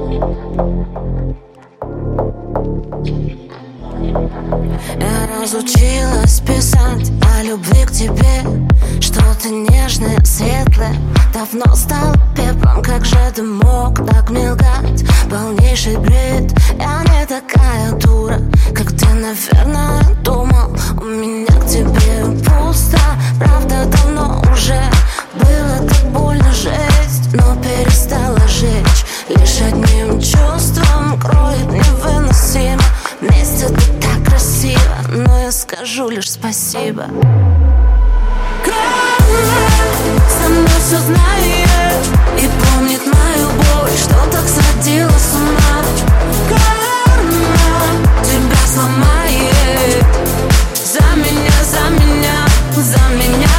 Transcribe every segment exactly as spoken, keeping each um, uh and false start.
Я разучилась писать о любви к тебе, что-то нежное, светлое. Давно стал пеплом, как же ты мог так мелькать? Полнейший бред, я не такая дура, как ты, наверное, думал. У меня к тебе пусто, правда, давно уже. Было так больно, жесть, но перестала жечь. Лишь одним чувством кроет невыносимо. Вместе ты так красиво, но я скажу лишь спасибо. Карма со мной все знает и помнит мою боль, что так сходила с ума. Карма тебя сломает за меня, за меня, за меня.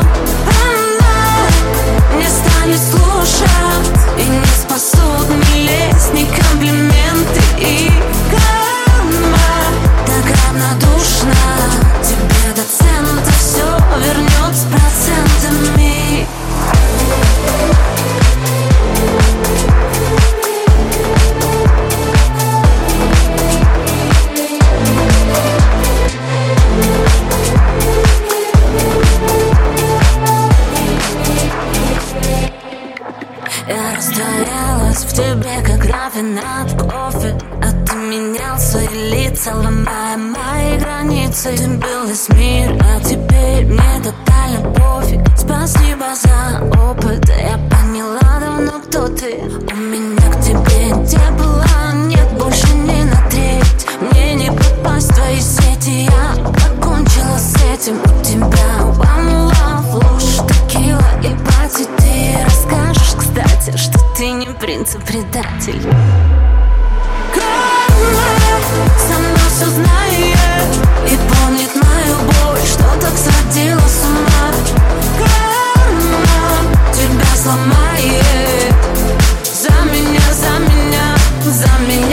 Она не станет слушать и не спасут ни лесть, ни комплименты. И карма так равнодушна, тебе до цента все вернет с процентами. Я растворялась в тебе, как рафинад кофе, а ты менял свои лица, ломая мои границы. Ты был весь мир, а теперь мне тотально пофиг. Спасибо за опыт, я поняла давно, кто ты. У меня к тебе не было, нет больше ни на треть. Мне не попасть в твои сети, я покончила с этим. У тебя one love, ложь, текила и пати. Ты расскажешь, кстати, что ты не принц, а предатель. Карма со мной все знает и помнит мою боль, что так сходила с ума. Карма тебя сломает за меня, за меня, за меня.